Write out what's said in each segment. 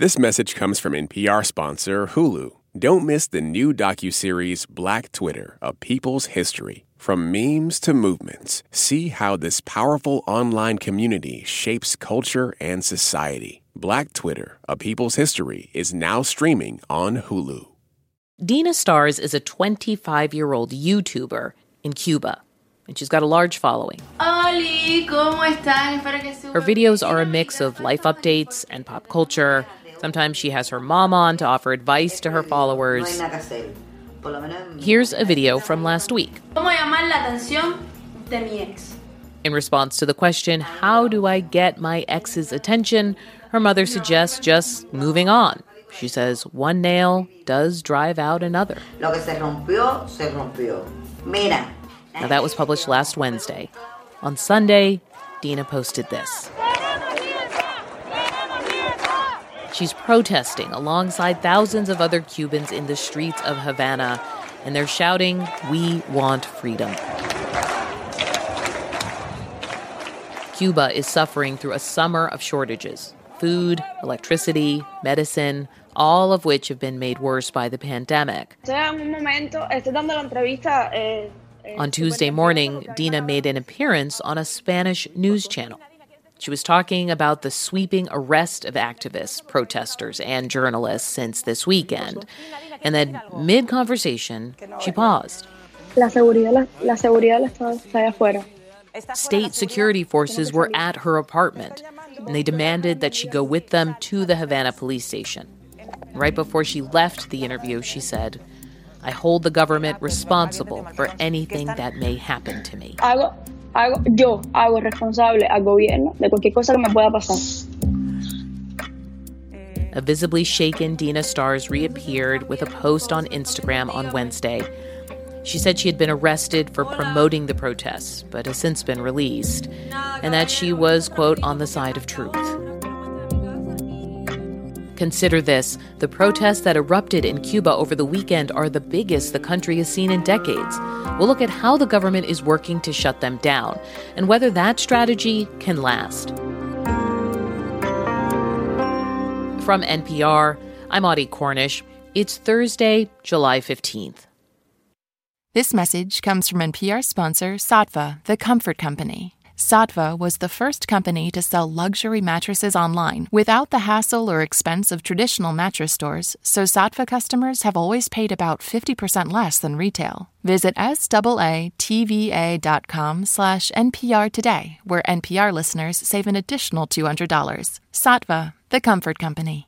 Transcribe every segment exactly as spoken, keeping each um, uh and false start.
This message comes from N P R sponsor Hulu. Don't miss the new docuseries Black Twitter, A People's History. From memes to movements, see how this powerful online community shapes culture and society. Black Twitter, A People's History is now streaming on Hulu. Dina Stars is a twenty-five-year-old YouTuber in Cuba, and she's got a large following. Oli, ¿cómo están? Her videos are a mix of life updates and pop culture. Sometimes she has her mom on to offer advice to her followers. Here's a video from last week. ¿Cómo llamar la atención de mi ex? In response to the question, how do I get my ex's attention, her mother suggests just moving on. She says one nail does drive out another. Lo que se rompió, se rompió. Mira. Now, that was published last Wednesday. On Sunday, Dina posted this. She's protesting alongside thousands of other Cubans in the streets of Havana, and they're shouting, "We want freedom." Cuba is suffering through a summer of shortages. Food, electricity, medicine, all of which have been made worse by the pandemic. On Tuesday morning, Dina made an appearance on a Spanish news channel. She was talking about the sweeping arrest of activists, protesters, and journalists since this weekend. And then, mid-conversation, she paused. La seguridad, la seguridad está allá afuera. State security forces were at her apartment, and they demanded that she go with them to the Havana police station. Right before she left the interview, she said, "I hold the government responsible for anything that may happen to me." Hago, hago, yo hago responsable al gobierno de cualquier cosa que me pueda pasar. A visibly shaken Dina Stars reappeared with a post on Instagram on Wednesday. She said she had been arrested for promoting the protests, but has since been released, and that she was, quote, on the side of truth. Consider this. The protests that erupted in Cuba over the weekend are the biggest the country has seen in decades. We'll look at how the government is working to shut them down and whether that strategy can last. From N P R, I'm Audie Cornish. It's Thursday, July fifteenth. This message comes from N P R sponsor Saatva, the comfort company. Saatva was the first company to sell luxury mattresses online without the hassle or expense of traditional mattress stores, so Saatva customers have always paid about fifty percent less than retail. Visit S-A-A-T-V-A.com slash NPR today, where N P R listeners save an additional two hundred dollars. Saatva, the comfort company.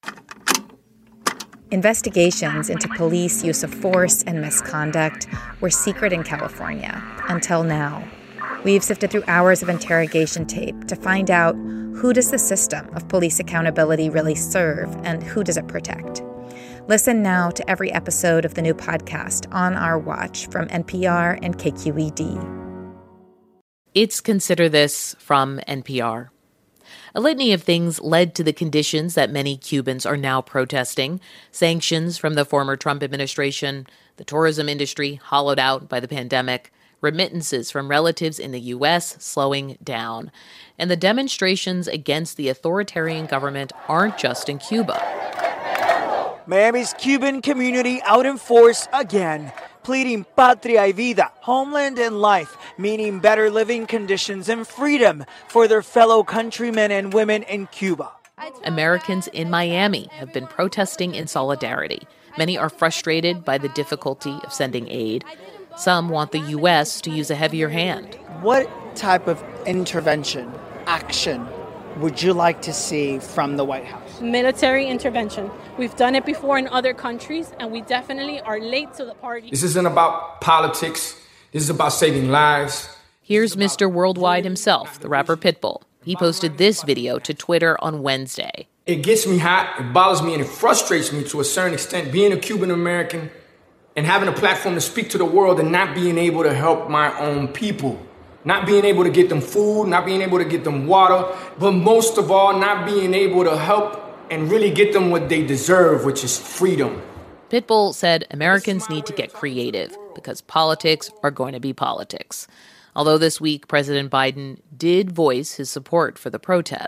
Investigations into police use of force and misconduct were secret in California until now. We've sifted through hours of interrogation tape to find out who does the system of police accountability really serve and who does it protect. Listen now to every episode of the new podcast On Our Watch from N P R and K Q E D. It's Consider This from N P R. A litany of things led to the conditions that many Cubans are now protesting. Sanctions from the former Trump administration, the tourism industry hollowed out by the pandemic, remittances from relatives in the U S slowing down. And the demonstrations against the authoritarian government aren't just in Cuba. Miami's Cuban community out in force again, pleading patria y vida, homeland and life, meaning better living conditions and freedom for their fellow countrymen and women in Cuba. Americans in Miami have been protesting in solidarity. Many are frustrated by the difficulty of sending aid. Some want the U S to use a heavier hand. What type of intervention, action, would you like to see from the White House? Military intervention. We've done it before in other countries, and we definitely are late to the party. This isn't about politics. This is about saving lives. Here's Mister Worldwide himself, the rapper Pitbull. He posted this video to Twitter on Wednesday. It gets me hot, it bothers me, and it frustrates me to a certain extent, being a Cuban American and having a platform to speak to the world and not being able to help my own people. Not being able to get them food, not being able to get them water, but most of all, not being able to help and really get them what they deserve, which is freedom. Pitbull said Americans need to get creative because politics are going to be politics. Although this week, President Biden did voice his support for the protests.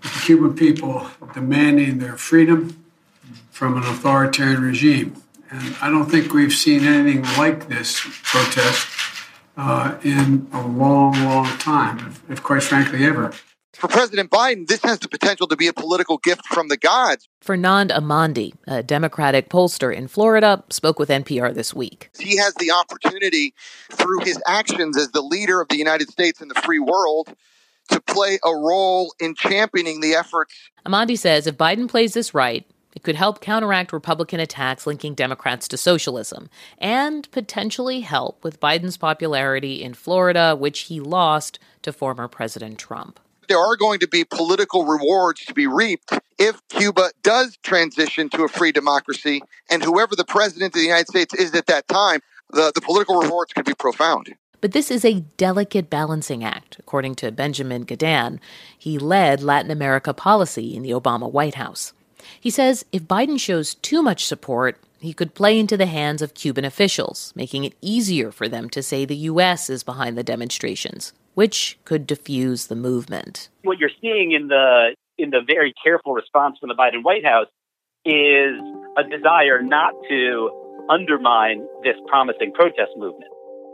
the Cuban people demanding their freedom from an authoritarian regime. And I don't think we've seen anything like this protest uh, in a long, long time, if, if quite frankly ever. For President Biden, this has the potential to be a political gift from the gods. Fernand Amandi, a Democratic pollster in Florida, spoke with N P R this week. He has the opportunity, through his actions as the leader of the United States and the free world, to play a role in championing the efforts. Amandi says if Biden plays this right, it could help counteract Republican attacks linking Democrats to socialism and potentially help with Biden's popularity in Florida, which he lost to former President Trump. There are going to be political rewards to be reaped if Cuba does transition to a free democracy, and whoever the president of the United States is at that time, the, the political rewards could be profound. But this is a delicate balancing act, according to Benjamin Gadan. He led Latin America policy in the Obama White House. He says if Biden shows too much support, he could play into the hands of Cuban officials, making it easier for them to say the U S is behind the demonstrations, which could diffuse the movement. What you're seeing in the in the very careful response from the Biden White House is a desire not to undermine this promising protest movement.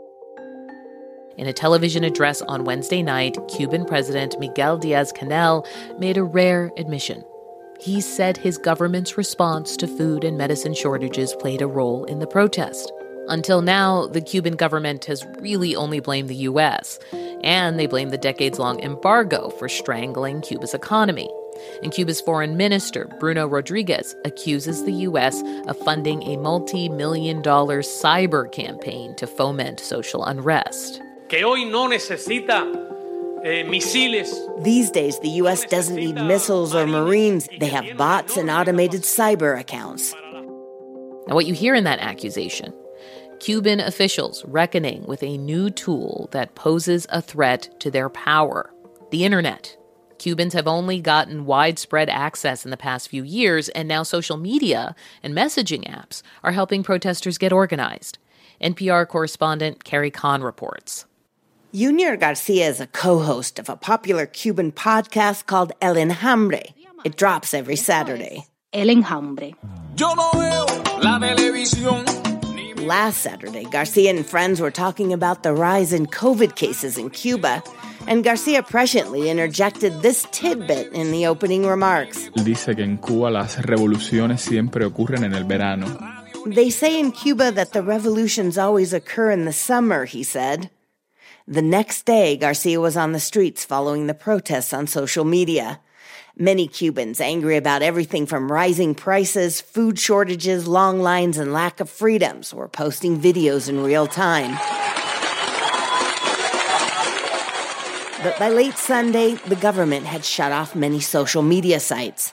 In a television address on Wednesday night, Cuban President Miguel Diaz-Canel made a rare admission. He said his government's response to food and medicine shortages played a role in the protest. Until now, the Cuban government has really only blamed the U S, and they blame the decades-long embargo for strangling Cuba's economy. And Cuba's foreign minister, Bruno Rodriguez, accuses the U S of funding a multi-million dollar cyber campaign to foment social unrest. Que hoy no necesita eh, misiles. These days, the U S doesn't need missiles or Marines. They have bots and automated cyber accounts. Now, what you hear in that accusation, Cuban officials reckoning with a new tool that poses a threat to their power, the internet. Cubans have only gotten widespread access in the past few years, and now social media and messaging apps are helping protesters get organized. N P R correspondent Carrie Kahn reports. Junior Garcia is a co-host of a popular Cuban podcast called El Enjambre. It drops every Saturday. El Enjambre. Yo no veo la televisión. Last Saturday, Garcia and friends were talking about the rise in COVID cases in Cuba, and Garcia presciently interjected this tidbit in the opening remarks. Dice que en Cuba las revoluciones siempre ocurren en el verano. They say in Cuba that the revolutions always occur in the summer, he said. The next day, Garcia was on the streets following the protests on social media. Many Cubans, angry about everything from rising prices, food shortages, long lines, and lack of freedoms, were posting videos in real time. But by late Sunday, the government had shut off many social media sites.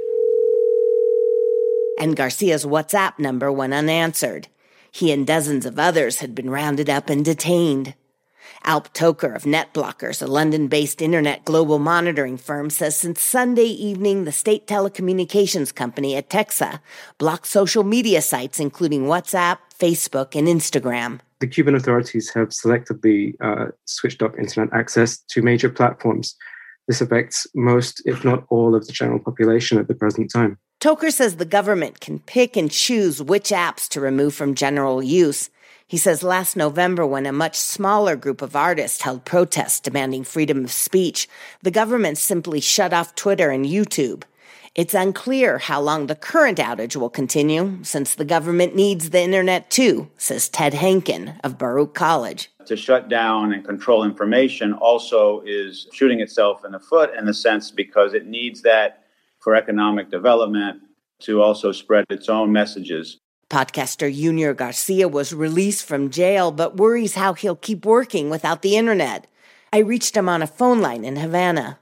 And Garcia's WhatsApp number went unanswered. He and dozens of others had been rounded up and detained. Alp Toker of NetBlockers, a London-based internet global monitoring firm, says since Sunday evening, the state telecommunications company, Atexa, blocked social media sites including WhatsApp, Facebook, and Instagram. The Cuban authorities have selectively uh, switched off internet access to major platforms. This affects most, if not all, of the general population at the present time. Toker says the government can pick and choose which apps to remove from general use. He says last November, when a much smaller group of artists held protests demanding freedom of speech, the government simply shut off Twitter and YouTube. It's unclear how long the current outage will continue, since the government needs the internet too, says Ted Henkin of Baruch College. To shut down and control information also is shooting itself in the foot in a sense because it needs that for economic development to also spread its own messages. Podcaster Junior Garcia was released from jail, but worries how he'll keep working without the internet. I reached him on a phone line in Havana.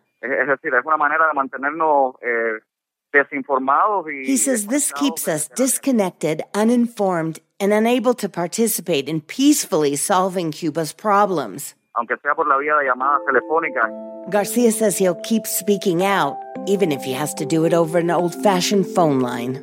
He says this keeps us disconnected, uninformed, and unable to participate in peacefully solving Cuba's problems. Garcia says he'll keep speaking out, even if he has to do it over an old-fashioned phone line.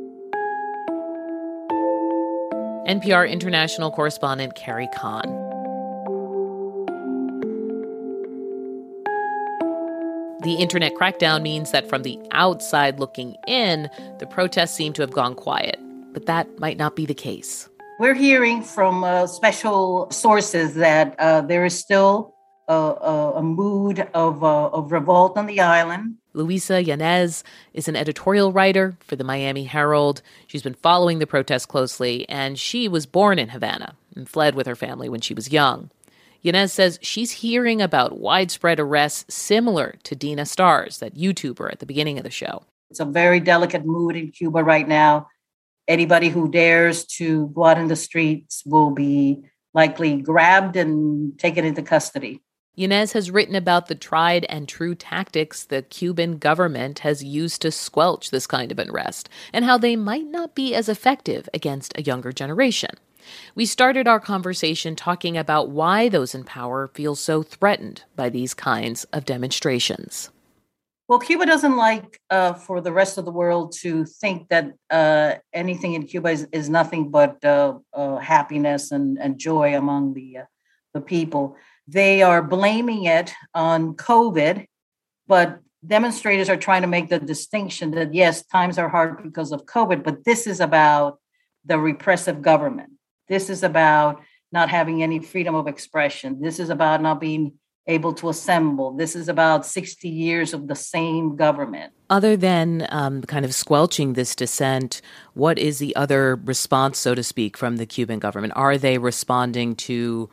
N P R international correspondent Carrie Kahn. The internet crackdown means that from the outside looking in, the protests seem to have gone quiet. But that might not be the case. We're hearing from uh, special sources that uh, there is still a, a, a mood of, uh, of revolt on the island. Luisa Yanez is an editorial writer for the Miami Herald. She's been following the protests closely, and she was born in Havana and fled with her family when she was young. Yanez says she's hearing about widespread arrests similar to Dina Stars, that YouTuber at the beginning of the show. It's a very delicate mood in Cuba right now. Anybody who dares to go out in the streets will be likely grabbed and taken into custody. Yanez has written about the tried and true tactics the Cuban government has used to squelch this kind of unrest and how they might not be as effective against a younger generation. We started our conversation talking about why those in power feel so threatened by these kinds of demonstrations. Well, Cuba doesn't like uh, for the rest of the world to think that uh, anything in Cuba is, is nothing but uh, uh, happiness and, and joy among the uh, the people. They are blaming it on COVID, but demonstrators are trying to make the distinction that, yes, times are hard because of COVID, but this is about the repressive government. This is about not having any freedom of expression. This is about not being able to assemble. This is about sixty years of the same government. Other than um, kind of squelching this dissent, what is the other response, so to speak, from the Cuban government? Are they responding to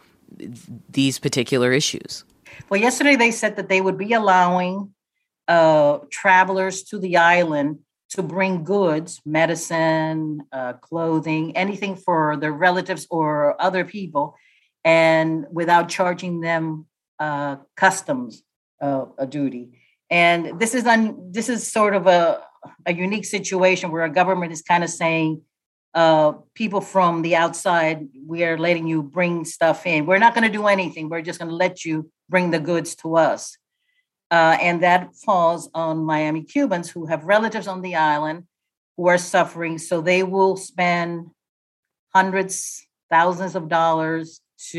these particular issues? Well, yesterday they said that they would be allowing uh, travelers to the island to bring goods, medicine, uh, clothing, anything for their relatives or other people, and without charging them Uh, customs uh, a duty. And this is un, this is sort of a, a unique situation where a government is kind of saying, uh, people from the outside, we are letting you bring stuff in. We're not going to do anything. We're just going to let you bring the goods to us. Uh, and that falls on Miami Cubans who have relatives on the island who are suffering. So they will spend hundreds, thousands of dollars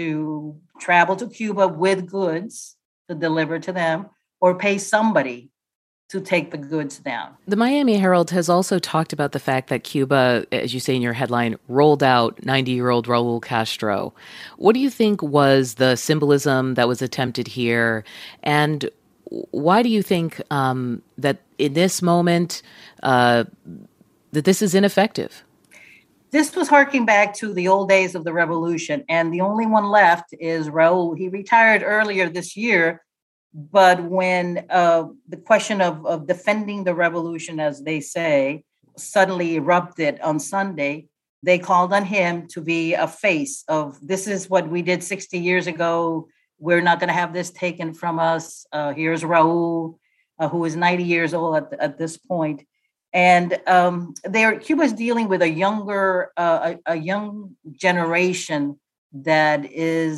to travel to Cuba with goods to deliver to them, or pay somebody to take the goods down. The Miami Herald has also talked about the fact that Cuba, as you say in your headline, rolled out ninety-year-old Raul Castro. What do you think was the symbolism that was attempted here? And why do you think um, that in this moment, uh, that this is ineffective? This was harking back to the old days of the revolution, and the only one left is Raul. He retired earlier this year, but when uh, the question of, of defending the revolution, as they say, suddenly erupted on Sunday, they called on him to be a face of, this is what we did sixty years ago. We're not going to have this taken from us. Uh, here's Raul, uh, who is ninety years old at, at this point. And um, they're, Cuba's dealing with a younger, uh, a, a young generation that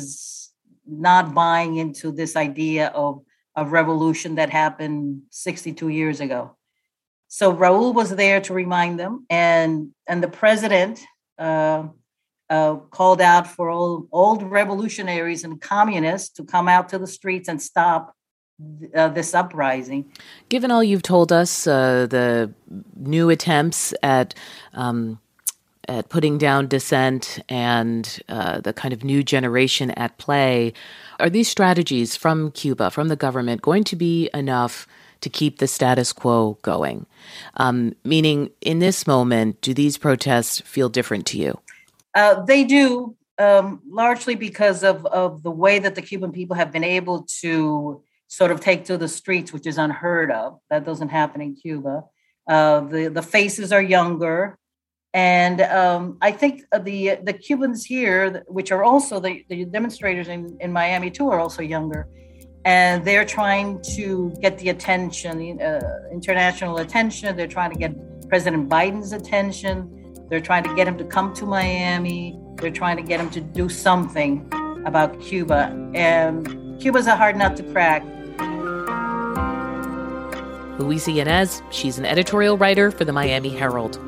is not buying into this idea of a revolution that happened sixty-two years ago. So Raul was there to remind them, and and the president uh, uh, called out for all old revolutionaries and communists to come out to the streets and stop Uh, this uprising. Given all you've told us, uh, the new attempts at um, at putting down dissent and uh, the kind of new generation at play, are these strategies from Cuba, from the government, going to be enough to keep the status quo going? Um, meaning, in this moment, do these protests feel different to you? Uh, they do, um, largely because of, of the way that the Cuban people have been able to sort of take to the streets, which is unheard of. That doesn't happen in Cuba. Uh, the, the faces are younger. And um, I think the the Cubans here, which are also the, the demonstrators in, in Miami too, are also younger. And they're trying to get the attention, uh, international attention. They're trying to get President Biden's attention. They're trying to get him to come to Miami. They're trying to get him to do something about Cuba. And Cuba's a hard nut to crack. Luisa Yanez, she's an editorial writer for the Miami Herald.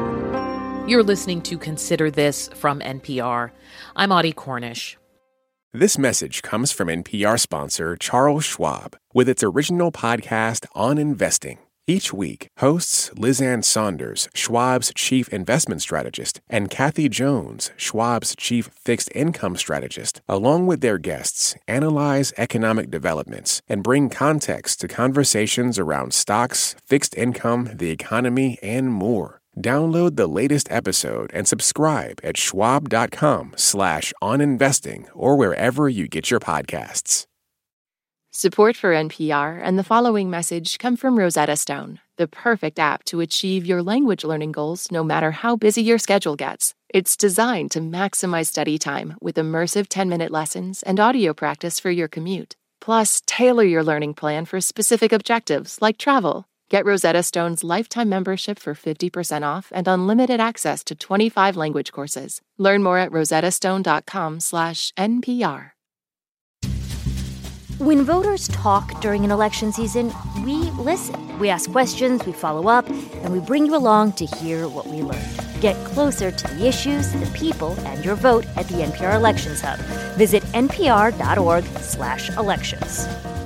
You're listening to Consider This from N P R. I'm Audie Cornish. This message comes from N P R sponsor Charles Schwab with its original podcast on investing. Each week, hosts Liz Ann Saunders, Schwab's chief investment strategist, and Kathy Jones, Schwab's chief fixed income strategist, along with their guests, analyze economic developments and bring context to conversations around stocks, fixed income, the economy, and more. Download the latest episode and subscribe at schwab.com slash on investing or wherever you get your podcasts. Support for N P R and the following message come from Rosetta Stone, the perfect app to achieve your language learning goals no matter how busy your schedule gets. It's designed to maximize study time with immersive ten-minute lessons and audio practice for your commute. Plus, tailor your learning plan for specific objectives like travel. Get Rosetta Stone's lifetime membership for fifty percent off and unlimited access to twenty-five language courses. Learn more at rosettastone.com slash NPR. When voters talk during an election season, we listen. We ask questions, we follow up, and we bring you along to hear what we learned. Get closer to the issues, the people, and your vote at the N P R Elections Hub. Visit npr.org slash elections.